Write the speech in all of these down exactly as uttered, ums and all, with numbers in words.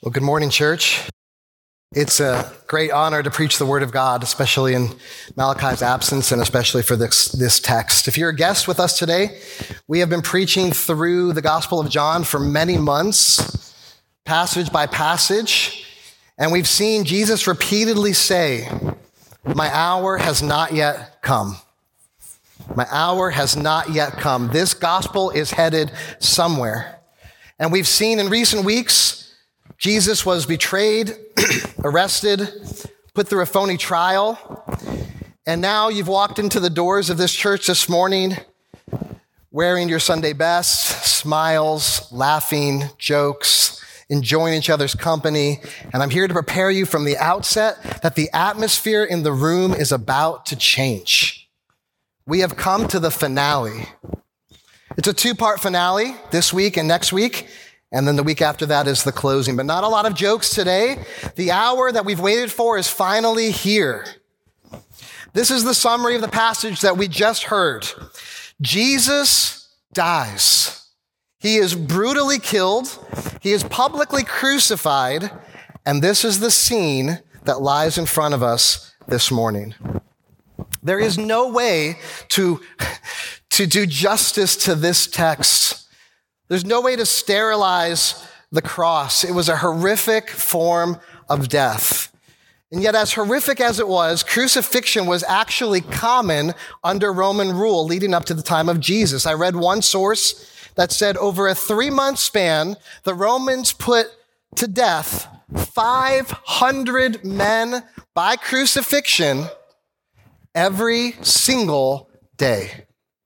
Well, good morning, church. It's a great honor to preach the Word of God, especially in Malachi's absence and especially for this, this text. If you're a guest with us today, we have been preaching through the Gospel of John for many months, passage by passage, and we've seen Jesus repeatedly say, "My hour has not yet come. My hour has not yet come." This gospel is headed somewhere. And we've seen in recent weeks, Jesus was betrayed, arrested, put through a phony trial, and now you've walked into the doors of this church this morning wearing your Sunday best, smiles, laughing, jokes, enjoying each other's company, and I'm here to prepare you from the outset that the atmosphere in the room is about to change. We have come to the finale. It's a two-part finale this week and next week, and then the week after that is the closing. But not a lot of jokes today. The hour that we've waited for is finally here. This is the summary of the passage that we just heard. Jesus dies. He is brutally killed. He is publicly crucified. And this is the scene that lies in front of us this morning. There is no way to, to do justice to this text. There's no way to sterilize the cross. It was a horrific form of death. And yet, as horrific as it was, crucifixion was actually common under Roman rule leading up to the time of Jesus. I read one source that said over a three-month span, the Romans put to death five hundred men by crucifixion every single day.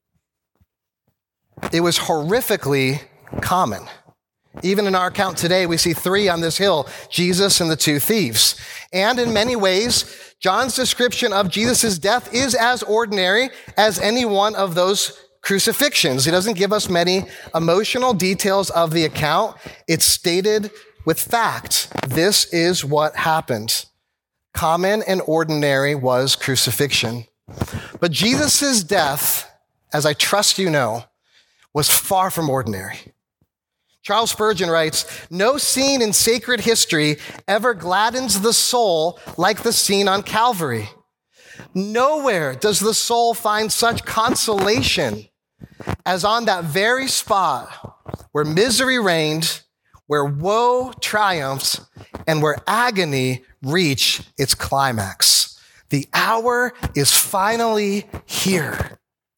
It was horrifically common. Even in our account today, we see three on this hill, Jesus and the two thieves. And in many ways, John's description of Jesus' death is as ordinary as any one of those crucifixions. He doesn't give us many emotional details of the account. It's stated with fact. This is what happened. Common and ordinary was crucifixion. But Jesus' death, as I trust you know, was far from ordinary. Charles Spurgeon writes, "No scene in sacred history ever gladdens the soul like the scene on Calvary. Nowhere does the soul find such consolation as on that very spot where misery reigned, where woe triumphs, and where agony reached its climax. The hour is finally here."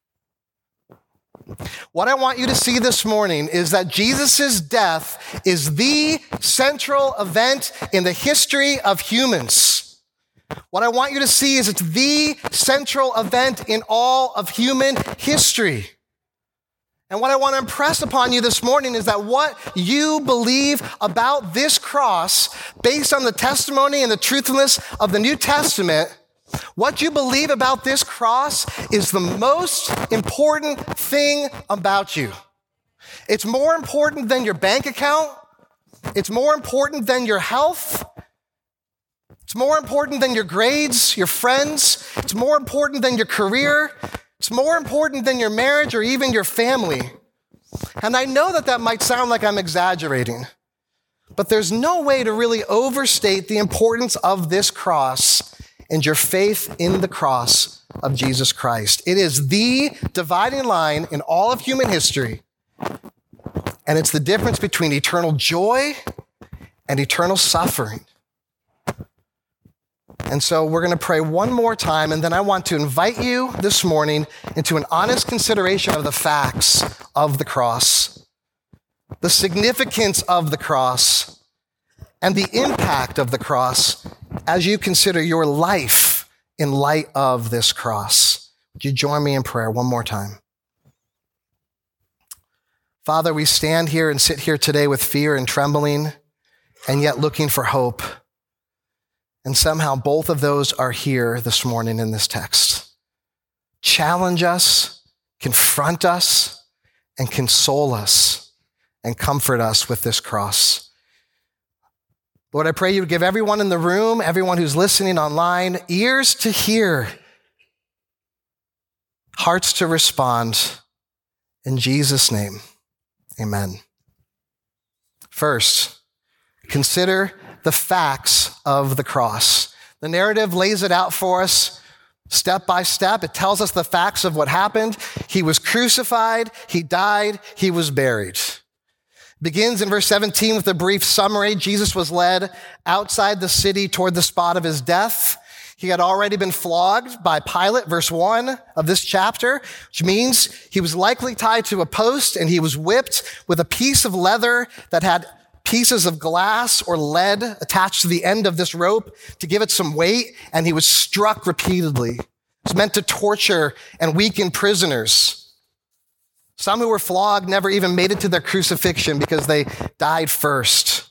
What I want you to see this morning is that Jesus' death is the central event in the history of humans. What I want you to see is it's the central event in all of human history. And what I want to impress upon you this morning is that what you believe about this cross, based on the testimony and the truthfulness of the New Testament, what you believe about this cross is the most important thing about you. It's more important than your bank account. It's more important than your health. It's more important than your grades, your friends. It's more important than your career. It's more important than your marriage or even your family. And I know that that might sound like I'm exaggerating, but there's no way to really overstate the importance of this cross and your faith in the cross of Jesus Christ. It is the dividing line in all of human history, and it's the difference between eternal joy and eternal suffering. And so we're going to pray one more time, and then I want to invite you this morning into an honest consideration of the facts of the cross, the significance of the cross, and the impact of the cross as you consider your life in light of this cross. Would you join me in prayer one more time? Father, we stand here and sit here today with fear and trembling, and yet looking for hope. And somehow both of those are here this morning in this text. Challenge us, confront us, and console us, and comfort us with this cross. Lord, I pray you would give everyone in the room, everyone who's listening online, ears to hear, hearts to respond. In Jesus' name, amen. First, consider the facts of the cross. The narrative lays it out for us step by step. It tells us the facts of what happened. He was crucified, he died, he was buried. Begins in verse seventeen with a brief summary. Jesus was led outside the city toward the spot of his death. He had already been flogged by Pilate, verse one of this chapter, which means he was likely tied to a post and he was whipped with a piece of leather that had pieces of glass or lead attached to the end of this rope to give it some weight, and he was struck repeatedly. It's meant to torture and weaken prisoners. Some who were flogged never even made it to their crucifixion because they died first.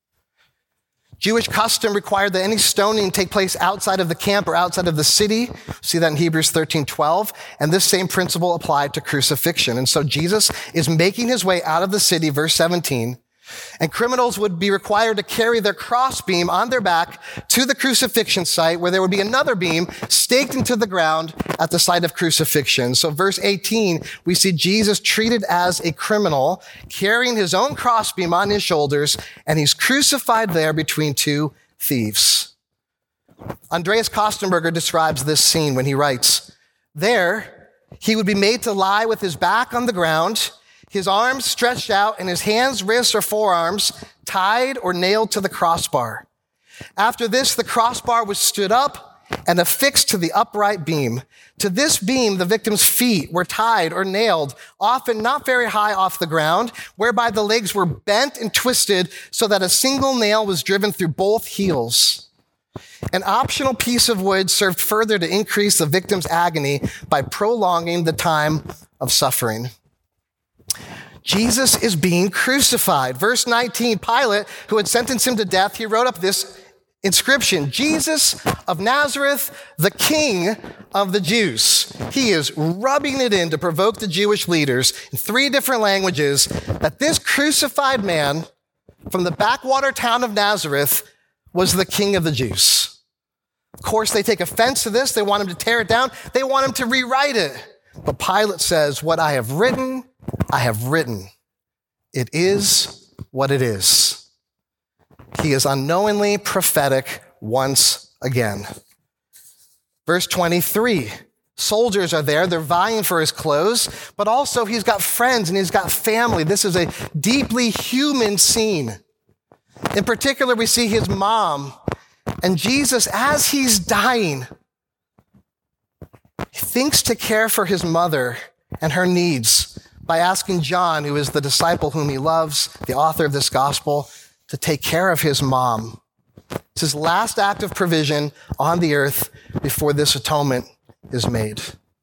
Jewish custom required that any stoning take place outside of the camp or outside of the city. See that in Hebrews thirteen twelve. And this same principle applied to crucifixion. And so Jesus is making his way out of the city, verse seventeen. And criminals would be required to carry their crossbeam on their back to the crucifixion site, where there would be another beam staked into the ground at the site of crucifixion. So verse eighteen, we see Jesus treated as a criminal, carrying his own crossbeam on his shoulders, and he's crucified there between two thieves. Andreas Kostenberger describes this scene when he writes, "There, he would be made to lie with his back on the ground, his arms stretched out, and his hands, wrists, or forearms tied or nailed to the crossbar. After this, the crossbar was stood up and affixed to the upright beam. To this beam, the victim's feet were tied or nailed, often not very high off the ground, whereby the legs were bent and twisted so that a single nail was driven through both heels. An optional piece of wood served further to increase the victim's agony by prolonging the time of suffering." Jesus is being crucified. Verse nineteen, Pilate, who had sentenced him to death, he wrote up this inscription, "Jesus of Nazareth, the King of the Jews." He is rubbing it in to provoke the Jewish leaders in three different languages that this crucified man from the backwater town of Nazareth was the King of the Jews. Of course, they take offense to this. They want him to tear it down. They want him to rewrite it. But Pilate says, "What I have written, I have written. It is what it is." He is unknowingly prophetic once again. Verse twenty-three, soldiers are there. They're vying for his clothes, but also he's got friends and he's got family. This is a deeply human scene. In particular, we see his mom, and Jesus, as he's dying, he thinks to care for his mother and her needs by asking John, who is the disciple whom he loves, the author of this gospel, to take care of his mom. It's his last act of provision on the earth before this atonement is made.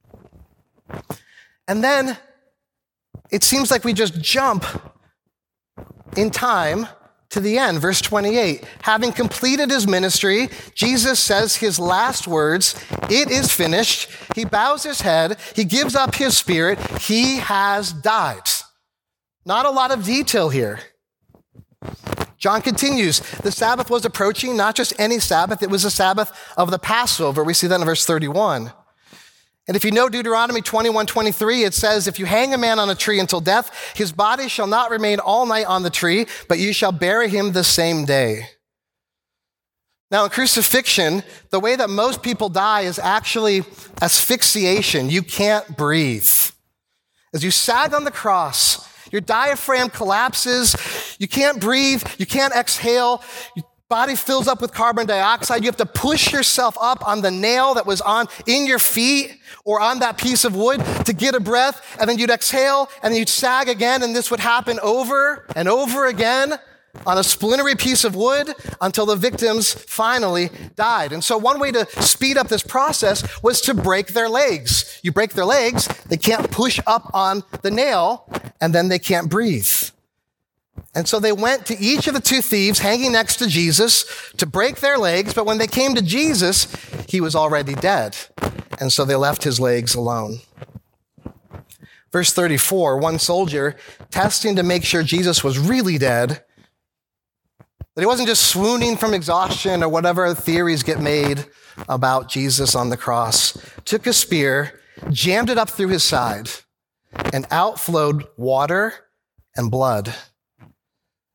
And then it seems like we just jump in time to the end, verse twenty-eight. Having completed his ministry, Jesus says his last words, "It is finished." He bows his head. He gives up his spirit. He has died. Not a lot of detail here. John continues, the Sabbath was approaching, not just any Sabbath, it was the Sabbath of the Passover. We see that in verse thirty-one. And if you know Deuteronomy twenty-one twenty-three, it says, "If you hang a man on a tree until death, his body shall not remain all night on the tree, but you shall bury him the same day." Now, in crucifixion, the way that most people die is actually asphyxiation. You can't breathe. As you sag on the cross, your diaphragm collapses. You can't breathe. You can't exhale. Your body fills up with carbon dioxide. You have to push yourself up on the nail that was on in your feet or on that piece of wood to get a breath. And then you'd exhale and then you'd sag again. And this would happen over and over again on a splintery piece of wood until the victims finally died. And so one way to speed up this process was to break their legs. You break their legs, they can't push up on the nail, and then they can't breathe. And so they went to each of the two thieves hanging next to Jesus to break their legs, but when they came to Jesus, he was already dead. And so they left his legs alone. Verse thirty-four, one soldier, testing to make sure Jesus was really dead, that he wasn't just swooning from exhaustion or whatever theories get made about Jesus on the cross, took a spear, jammed it up through his side, and out flowed water and blood.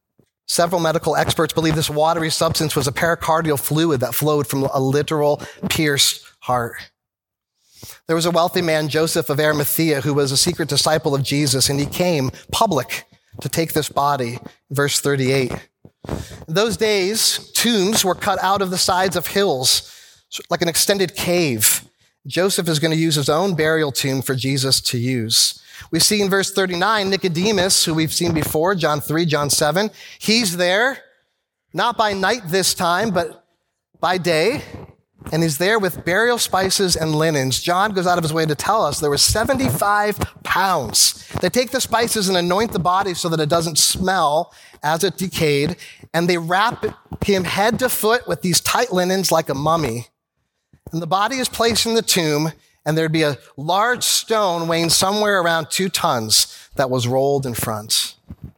Several medical experts believe this watery substance was a pericardial fluid that flowed from a literal pierced heart. There was a wealthy man, Joseph of Arimathea, who was a secret disciple of Jesus, and he came public to take this body. Verse thirty-eight. In those days, tombs were cut out of the sides of hills, like an extended cave. Joseph is going to use his own burial tomb for Jesus to use. We see in verse thirty-nine, Nicodemus, who we've seen before, John three, John seven, he's there, not by night this time, but by day, and he's there with burial spices and linens. John goes out of his way to tell us there were seventy-five pounds. They take the spices and anoint the body so that it doesn't smell as it decayed, and they wrap him head to foot with these tight linens like a mummy. And the body is placed in the tomb, and there'd be a large stone weighing somewhere around two tons that was rolled in front.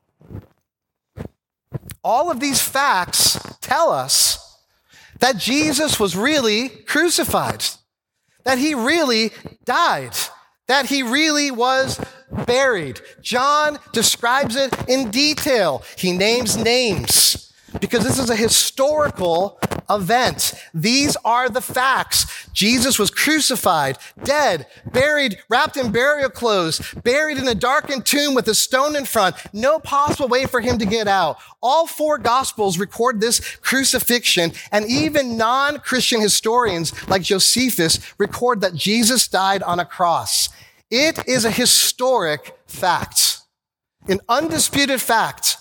All of these facts tell us that Jesus was really crucified, that he really died, that he really was buried. John describes it in detail. He names names because this is a historical event. These are the facts. Jesus was crucified, dead, buried, wrapped in burial clothes, buried in a darkened tomb with a stone in front. No possible way for him to get out. All four gospels record this crucifixion, and even non-Christian historians like Josephus record that Jesus died on a cross. It is a historic fact, an undisputed fact.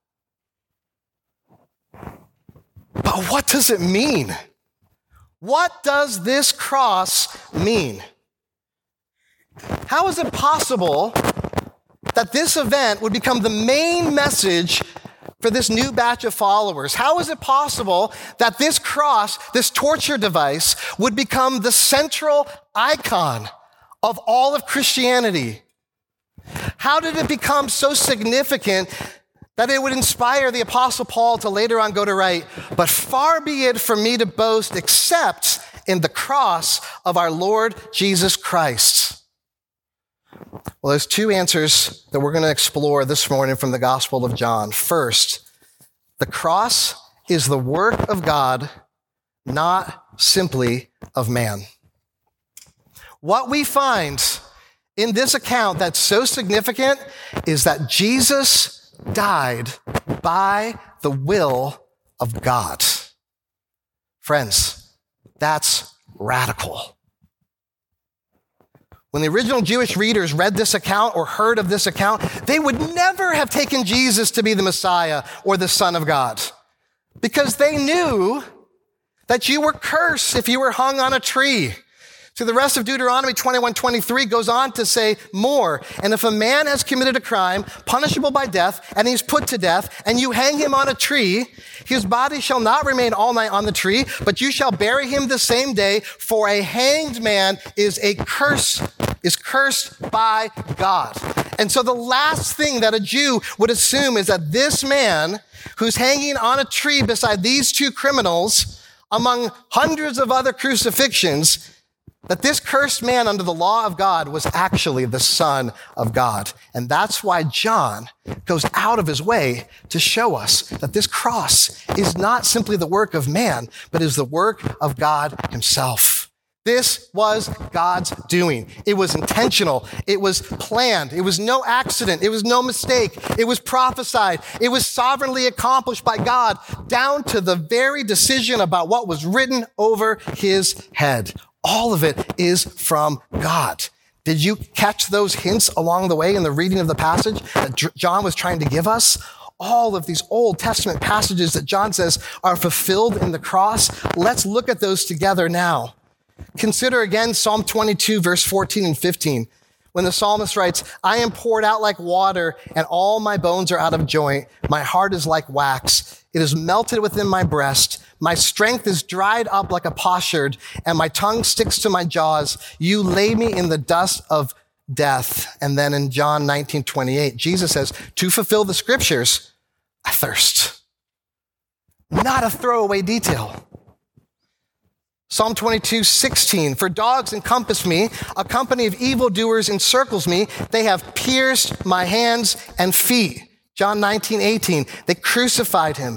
But what does it mean? What does this cross mean? How is it possible that this event would become the main message for this new batch of followers? How is it possible that this cross, this torture device, would become the central icon of all of Christianity? How did it become so significant that it would inspire the Apostle Paul to later on go to write, "But far be it from me to boast except in the cross of our Lord Jesus Christ"? Well, there's two answers that we're going to explore this morning from the Gospel of John. First, the cross is the work of God, not simply of man. What we find in this account that's so significant is that Jesus died by the will of God. Friends, that's radical. When the original Jewish readers read this account or heard of this account, they would never have taken Jesus to be the Messiah or the Son of God, because they knew that you were cursed if you were hung on a tree. So the rest of Deuteronomy twenty-one twenty-three goes on to say more. And if a man has committed a crime punishable by death, and he's put to death, and you hang him on a tree, his body shall not remain all night on the tree, but you shall bury him the same day, for a hanged man is a curse, is cursed by God. And so the last thing that a Jew would assume is that this man who's hanging on a tree beside these two criminals, among hundreds of other crucifixions, that this cursed man under the law of God was actually the Son of God. And that's why John goes out of his way to show us that this cross is not simply the work of man, but is the work of God himself. This was God's doing. It was intentional. It was planned. It was no accident. It was no mistake. It was prophesied. It was sovereignly accomplished by God down to the very decision about what was written over his head. All of it is from God. Did you catch those hints along the way in the reading of the passage that John was trying to give us? All of these Old Testament passages that John says are fulfilled in the cross. Let's look at those together now. Consider again Psalm twenty-two, verse fourteen and fifteen. When the psalmist writes, "I am poured out like water, and all my bones are out of joint. My heart is like wax. It is melted within my breast. My strength is dried up like a potsherd, and my tongue sticks to my jaws. You lay me in the dust of death." And then in John nineteen twenty-eight, Jesus says, "To fulfill the scriptures, I thirst." Not a throwaway detail. Psalm twenty-two, sixteen, "For dogs encompass me, a company of evildoers encircles me. They have pierced my hands and feet." John nineteen eighteen, they crucified him.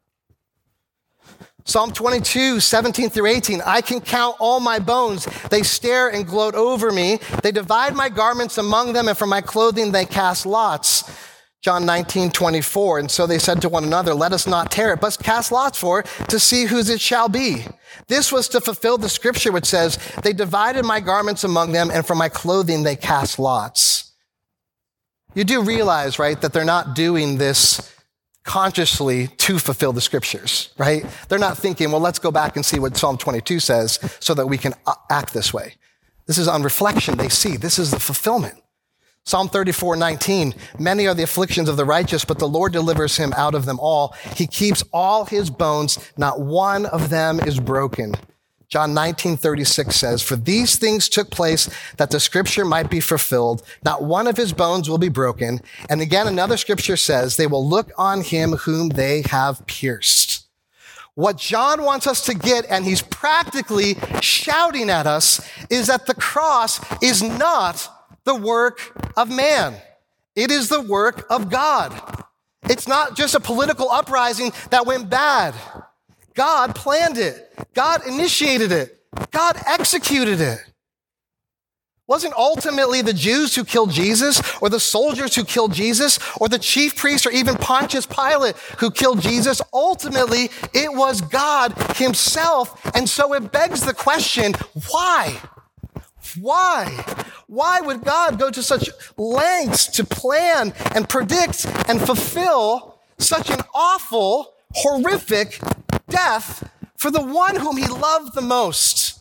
Psalm twenty-two, seventeen through eighteen, I can count all my bones. They stare and gloat over me. They divide my garments among them, and for my clothing they cast lots. John nineteen, twenty-four, and so they said to one another, let us not tear it, but cast lots for it to see whose it shall be. This was to fulfill the scripture which says, they divided my garments among them, and for my clothing they cast lots. You do realize, right, that they're not doing this consciously to fulfill the scriptures, right? They're not thinking, well, let's go back and see what Psalm twenty-two says so that we can act this way. This is on reflection. They see this is the fulfillment. Psalm thirty-four, nineteen, many are the afflictions of the righteous, but the Lord delivers him out of them all. He keeps all his bones. Not one of them is broken. John nineteen, thirty-six says, for these things took place that the scripture might be fulfilled. Not one of his bones will be broken. And again, another scripture says, they will look on him whom they have pierced. What John wants us to get, and he's practically shouting at us, is that the cross is not the work of man. It is the work of God. It's not just a political uprising that went bad. God planned it. God initiated it. God executed it. It wasn't ultimately the Jews who killed Jesus, or the soldiers who killed Jesus, or the chief priests, or even Pontius Pilate who killed Jesus. Ultimately, it was God himself. And so it begs the question, why? Why? Why would God go to such lengths to plan and predict and fulfill such an awful, horrific death for the one whom he loved the most?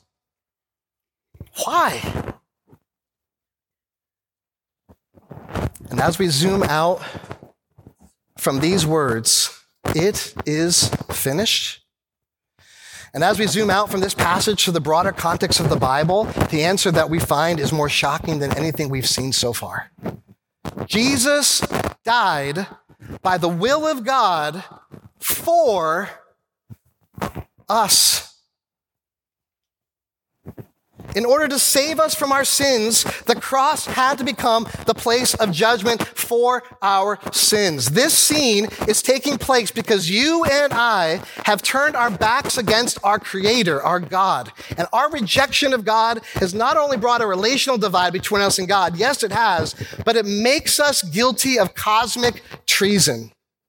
Why? And as we zoom out from these words, it is finished. And as we zoom out from this passage to the broader context of the Bible, the answer that we find is more shocking than anything we've seen so far. Jesus died by the will of God for us. In order to save us from our sins, the cross had to become the place of judgment for our sins. This scene is taking place because you and I have turned our backs against our Creator, our God. And our rejection of God has not only brought a relational divide between us and God, yes, it has, but it makes us guilty of cosmic treason.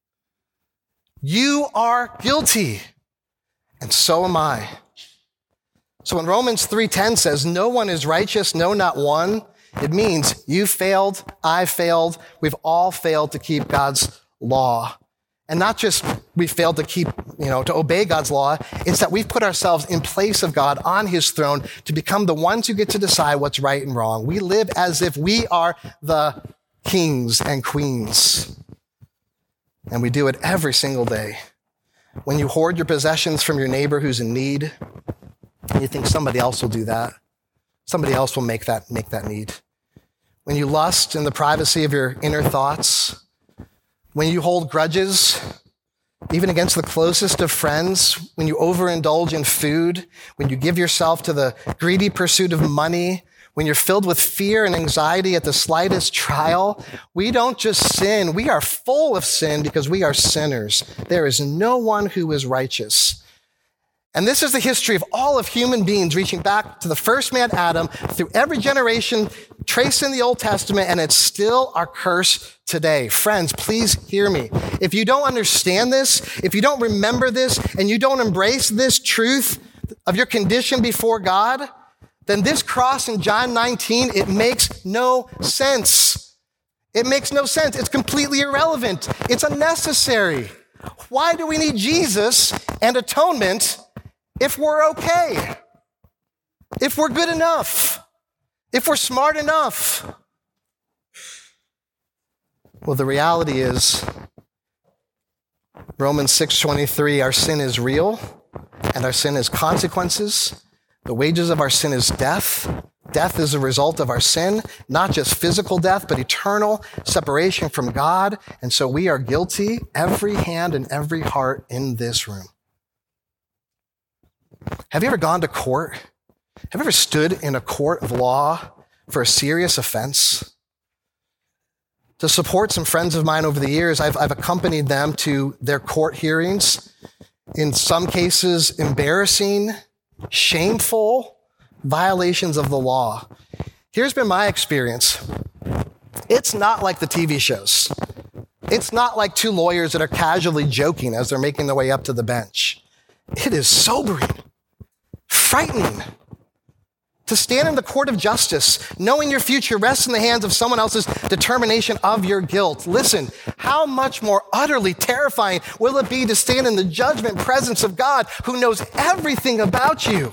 You are guilty, and so am I. So when Romans three ten says, no one is righteous, no, not one, it means you failed, I failed, we've all failed to keep God's law. And not just we failed to keep, you know, to obey God's law, it's that we've put ourselves in place of God on his throne to become the ones who get to decide what's right and wrong. We live as if we are the kings and queens. And we do it every single day. When you hoard your possessions from your neighbor who's in need, and you think somebody else will do that. Somebody else will make that, make that need. When you lust in the privacy of your inner thoughts, when you hold grudges, even against the closest of friends, when you overindulge in food, when you give yourself to the greedy pursuit of money, when you're filled with fear and anxiety at the slightest trial, we don't just sin, we are full of sin because we are sinners. There is no one who is righteous. And this is the history of all of human beings, reaching back to the first man, Adam, through every generation, traced in the Old Testament, and it's still our curse today. Friends, please hear me. If you don't understand this, if you don't remember this, and you don't embrace this truth of your condition before God, then this cross in John nineteen, it makes no sense. It makes no sense. It's completely irrelevant. It's unnecessary. Why do we need Jesus and atonement if we're okay, if we're good enough, if we're smart enough? Well, the reality is, Romans six twenty-three, our sin is real, and our sin has consequences. The wages of our sin is death. Death is a result of our sin, not just physical death, but eternal separation from God. And so we are guilty, every hand and every heart in this room. Have you ever gone to court? Have you ever stood in a court of law for a serious offense? to support some friends of mine over the years. I've, I've accompanied them to their court hearings, in some cases embarrassing, shameful violations of the law. Here's been my experience. It's not like the T V shows. It's not like two lawyers that are casually joking as they're making their way up to the bench. It is sobering, frightening to stand in the court of justice, knowing your future rests in the hands of someone else's determination of your guilt. Listen, how much more utterly terrifying will it be to stand in the judgment presence of God, who knows everything about you?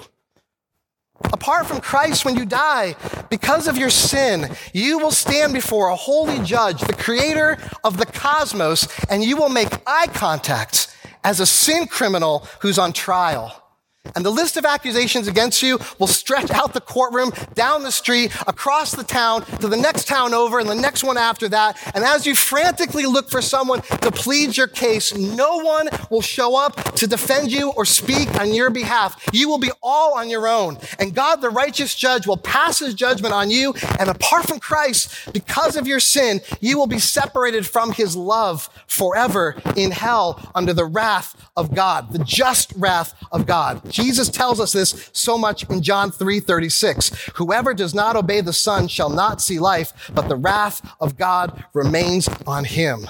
Apart from Christ, when you die, because of your sin, you will stand before a holy judge, the creator of the cosmos, and you will make eye contact as a sin criminal who's on trial. And the list of accusations against you will stretch out the courtroom, down the street, across the town, to the next town over, and the next one after that. And as you frantically look for someone to plead your case, no one will show up to defend you or speak on your behalf. You will be all on your own. And God, the righteous judge, will pass his judgment on you. And apart from Christ, because of your sin, you will be separated from his love forever in hell under the wrath of God, the just wrath of God. Jesus tells us this so much in John three thirty-six. Whoever does not obey the Son shall not see life, but the wrath of God remains on him.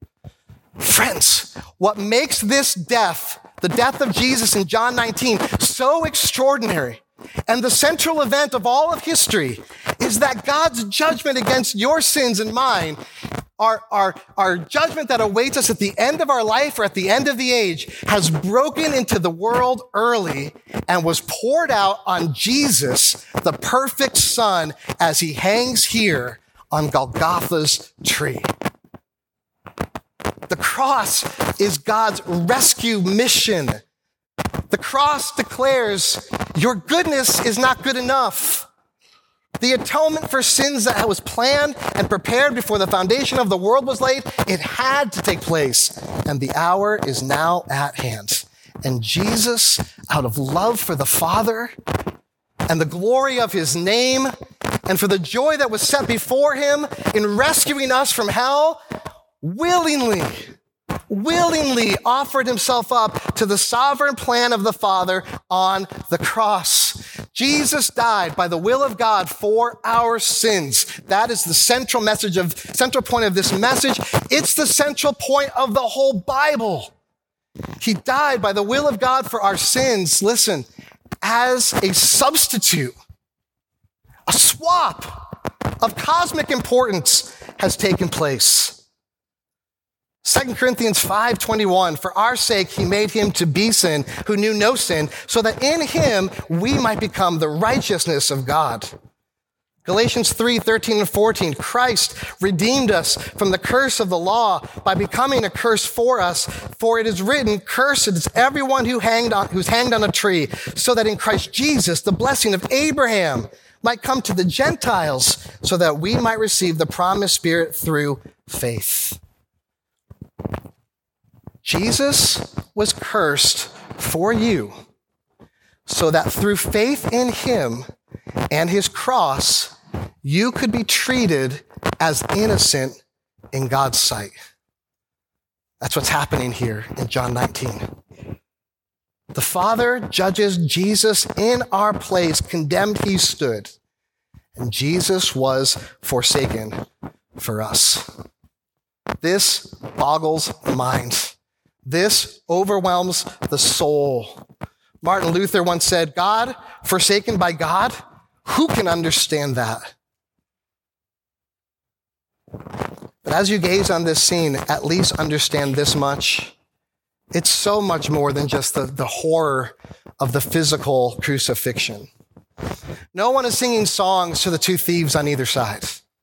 Friends, what makes this death, the death of Jesus in John nineteen, so extraordinary, and the central event of all of history, is that God's judgment against your sins and mine, Our, our, our judgment that awaits us at the end of our life or at the end of the age, has broken into the world early and was poured out on Jesus, the perfect Son, as he hangs here on Golgotha's tree. The cross is God's rescue mission. The cross declares your goodness is not good enough. The atonement for sins that was planned and prepared before the foundation of the world was laid, it had to take place. And the hour is now at hand. And Jesus, out of love for the Father and the glory of his name, and for the joy that was set before him in rescuing us from hell, willingly, willingly offered himself up to the sovereign plan of the Father on the cross. Jesus died by the will of God for our sins. That is the central message of, central point of this message. It's the central point of the whole Bible. He died by the will of God for our sins, listen, as a substitute. A swap of cosmic importance has taken place. Second Corinthians five twenty-one, for our sake he made him to be sin who knew no sin, so that in him we might become the righteousness of God. Galatians three thirteen and fourteen, Christ redeemed us from the curse of the law by becoming a curse for us, for it is written, cursed is everyone who hanged on, who's hanged on a tree, so that in Christ Jesus the blessing of Abraham might come to the Gentiles, so that we might receive the promised Spirit through faith. Jesus was cursed for you so that through faith in him and his cross, you could be treated as innocent in God's sight. That's what's happening here in John nineteen. The Father judges Jesus in our place, condemned he stood, and Jesus was forsaken for us. This boggles the mind. This overwhelms the soul. Martin Luther once said, God forsaken by God, who can understand that? But as you gaze on this scene, at least understand this much. It's so much more than just the, the horror of the physical crucifixion. No one is singing songs to the two thieves on either side.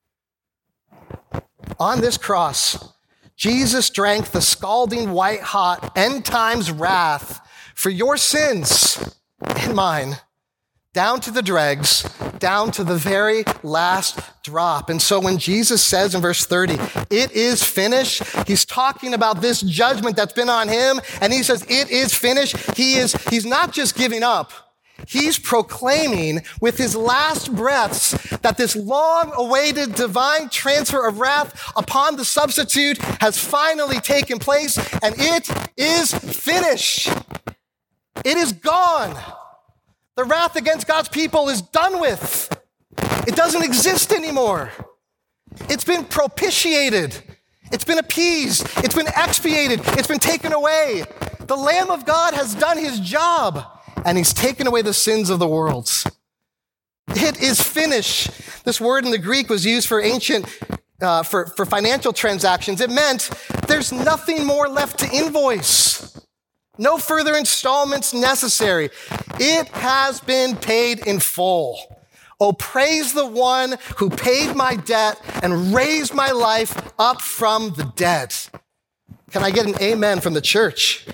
On this cross, Jesus drank the scalding white-hot end times wrath for your sins and mine, down to the dregs, down to the very last drop. And so when Jesus says in verse thirty, it is finished, he's talking about this judgment that's been on him, and he says, it is finished. He is, he's not just giving up. He's proclaiming with his last breaths that this long-awaited divine transfer of wrath upon the substitute has finally taken place, and it is finished. It is gone. The wrath against God's people is done with. It doesn't exist anymore. It's been propitiated. It's been appeased. It's been expiated. It's been taken away. The Lamb of God has done his job, and he's taken away the sins of the world. It is finished. This word in the Greek was used for ancient, uh, for, for financial transactions. It meant there's nothing more left to invoice. No further installments necessary. It has been paid in full. Oh, praise the one who paid my debt and raised my life up from the dead. Can I get an amen from the church?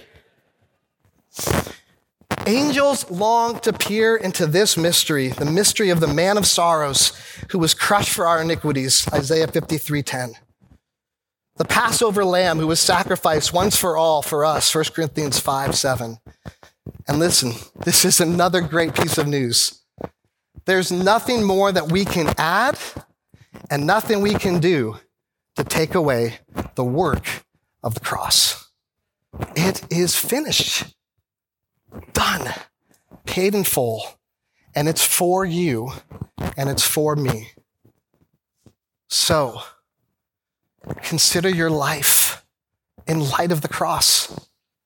Angels long to peer into this mystery, the mystery of the man of sorrows who was crushed for our iniquities, Isaiah fifty-three ten. The Passover lamb who was sacrificed once for all for us, First Corinthians five seven. And listen, this is another great piece of news. There's nothing more that we can add and nothing we can do to take away the work of the cross. It is finished, done, paid in full, and it's for you and it's for me. So, consider your life in light of the cross.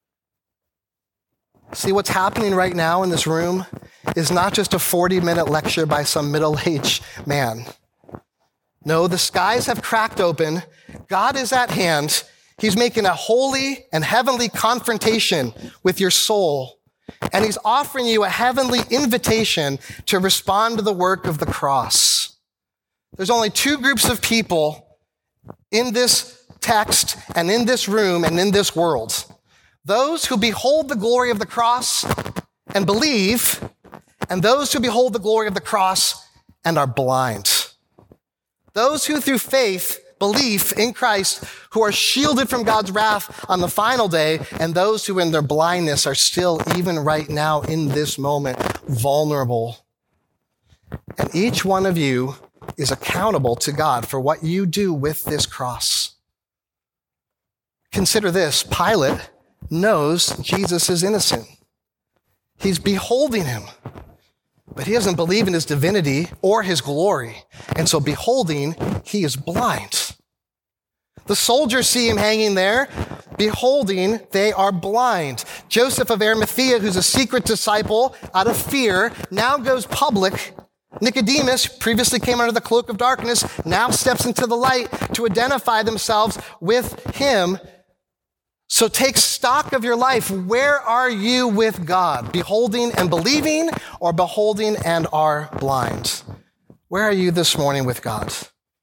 See, what's happening right now in this room is not just a forty-minute lecture by some middle-aged man. No, the skies have cracked open. God is at hand. He's making a holy and heavenly confrontation with your soul, and he's offering you a heavenly invitation to respond to the work of the cross. There's only two groups of people in this text and in this room and in this world. Those who behold the glory of the cross and believe, and those who behold the glory of the cross and are blind. Those who through faith, belief in Christ, who are shielded from God's wrath on the final day, and those who in their blindness are still, even right now in this moment, vulnerable. And each one of you is accountable to God for what you do with this cross. Consider this, Pilate knows Jesus is innocent. He's beholding him, but he doesn't believe in his divinity or his glory. And so beholding, he is blind. The soldiers see him hanging there. Beholding, they are blind. Joseph of Arimathea, who's a secret disciple out of fear, now goes public. Nicodemus previously came under the cloak of darkness, now steps into the light to identify themselves with him. So take stock of your life. Where are you with God? Beholding and believing, or beholding and are blind? Where are you this morning with God?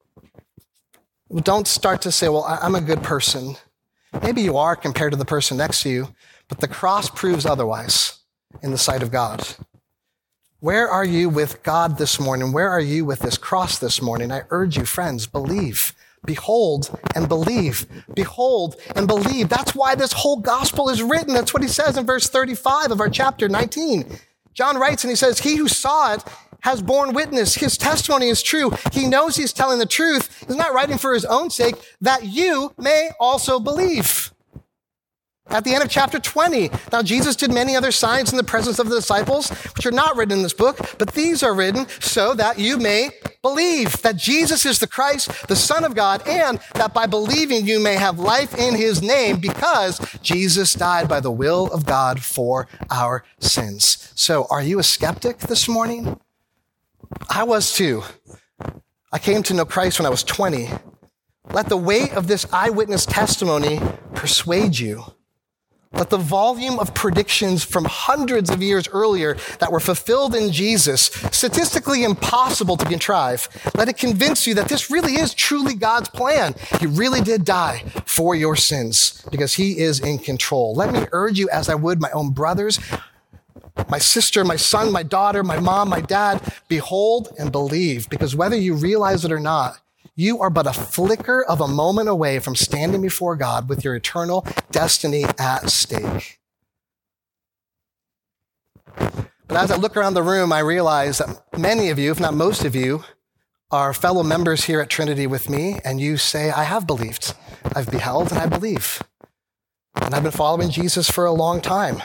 Don't start to say, well, I'm a good person. Maybe you are compared to the person next to you, but the cross proves otherwise in the sight of God. Where are you with God this morning? Where are you with this cross this morning? I urge you, friends, believe. Behold and believe. Behold and believe. That's why this whole gospel is written. That's what he says in verse thirty-five of our chapter nineteen. John writes and he says, he who saw it has borne witness. His testimony is true. He knows he's telling the truth. He's not writing for his own sake, that you may also believe. At the end of chapter twenty, now Jesus did many other signs in the presence of the disciples, which are not written in this book, but these are written so that you may believe that Jesus is the Christ, the Son of God, and that by believing you may have life in his name, because Jesus died by the will of God for our sins. So are you a skeptic this morning? I was too. I came to know Christ when I was twenty. Let the weight of this eyewitness testimony persuade you. Let the volume of predictions from hundreds of years earlier that were fulfilled in Jesus, statistically impossible to contrive, let it convince you that this really is truly God's plan. He really did die for your sins because he is in control. Let me urge you, as I would my own brothers, my sister, my son, my daughter, my mom, my dad, behold and believe, because whether you realize it or not, you are but a flicker of a moment away from standing before God with your eternal destiny at stake. But as I look around the room, I realize that many of you, if not most of you, are fellow members here at Trinity with me, and you say, I have believed. I've beheld and I believe. And I've been following Jesus for a long time.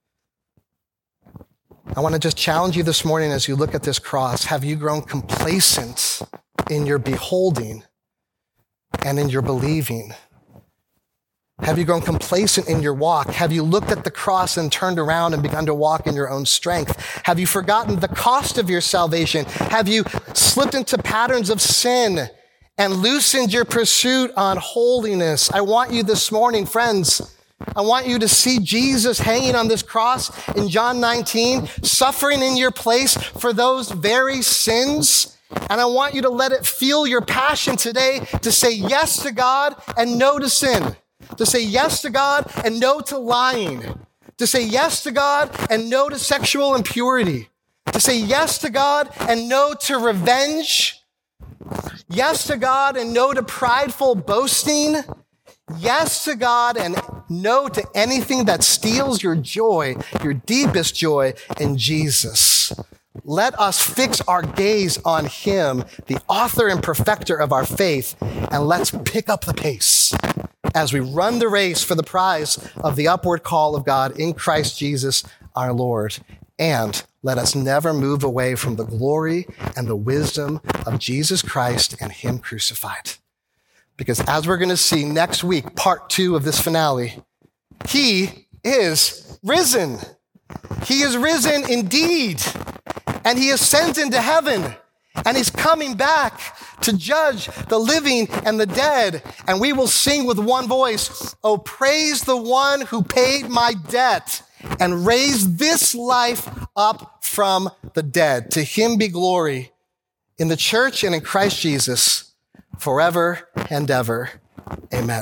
I want to just challenge you this morning as you look at this cross. Have you grown complacent in your beholding and in your believing? Have you grown complacent in your walk? Have you looked at the cross and turned around and begun to walk in your own strength? Have you forgotten the cost of your salvation? Have you slipped into patterns of sin and loosened your pursuit on holiness? I want you this morning, friends, I want you to see Jesus hanging on this cross in John nineteen, suffering in your place for those very sins. And I want you to let it fuel your passion today to say yes to God and no to sin. To say yes to God and no to lying. To say yes to God and no to sexual impurity. To say yes to God and no to revenge. Yes to God and no to prideful boasting. Yes to God and no to anything that steals your joy, your deepest joy in Jesus. Let us fix our gaze on him, the author and perfecter of our faith, and let's pick up the pace as we run the race for the prize of the upward call of God in Christ Jesus our Lord. And let us never move away from the glory and the wisdom of Jesus Christ and him crucified. Because as we're going to see next week, part two of this finale, he is risen. He is risen indeed. And he ascends into heaven. And he's coming back to judge the living and the dead. And we will sing with one voice, oh, praise the one who paid my debt and raised this life up from the dead. To him be glory in the church and in Christ Jesus forever and ever. Amen.